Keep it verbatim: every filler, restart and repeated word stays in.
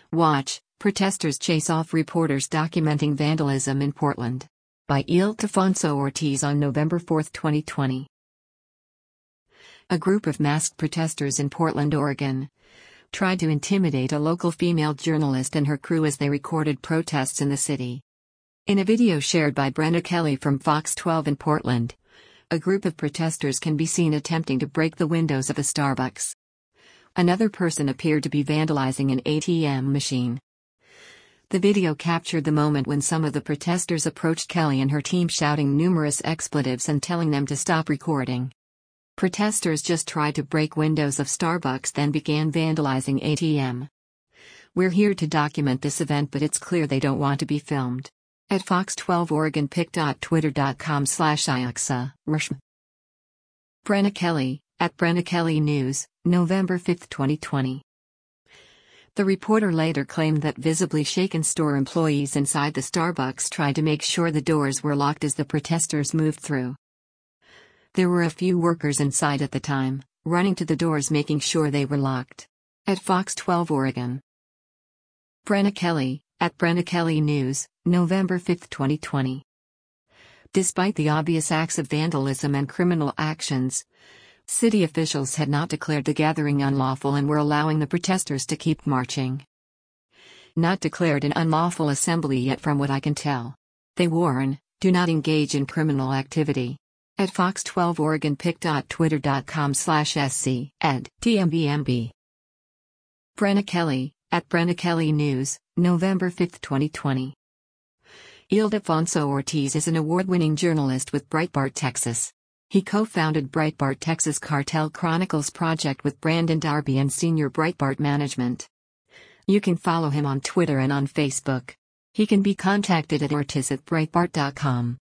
Watch, protesters chase off reporters documenting vandalism in Portland. By Ildefonso Ortiz on November fourth, twenty twenty. A group of masked protesters in Portland, Oregon, tried to intimidate a local female journalist and her crew as they recorded protests in the city. In a video shared by Brenna Kelly from Fox twelve in Portland, a group of protesters can be seen attempting to break the windows of a Starbucks. Another person appeared to be vandalizing an A T M machine. The video captured the moment when some of the protesters approached Kelly and her team shouting numerous expletives and telling them to stop recording. Protesters just tried to break windows of Starbucks, then began vandalizing A T M. We're here to document this event, but it's clear they don't want to be filmed. At Fox twelve Oregon pic dot twitter dot com slash Iuxa, Rishma. Brenna Kelly, at Brenna Kelly News, November fifth, twenty twenty. The reporter later claimed that visibly shaken store employees inside the Starbucks tried to make sure the doors were locked as the protesters moved through. There were a few workers inside at the time, running to the doors making sure they were locked. At Fox twelve Oregon. Brenna Kelly, at Brenna Kelly News, November fifth, twenty twenty. Despite the obvious acts of vandalism and criminal actions, city officials had not declared the gathering unlawful and were allowing the protesters to keep marching. Not declared an unlawful assembly yet, from what I can tell. They warn, do not engage in criminal activity. At Fox twelve Oregon pic dot twitter dot com slash sc, ed, T M B M B. Brenna Kelly, at Brenna Kelly News, November fifth, twenty twenty. Ildefonso Ortiz is an award-winning journalist with Breitbart Texas. He co-founded Breitbart Texas Cartel Chronicles project with Brandon Darby and senior Breitbart management. You can follow him on Twitter and on Facebook. He can be contacted at ortiz at breitbart dot com.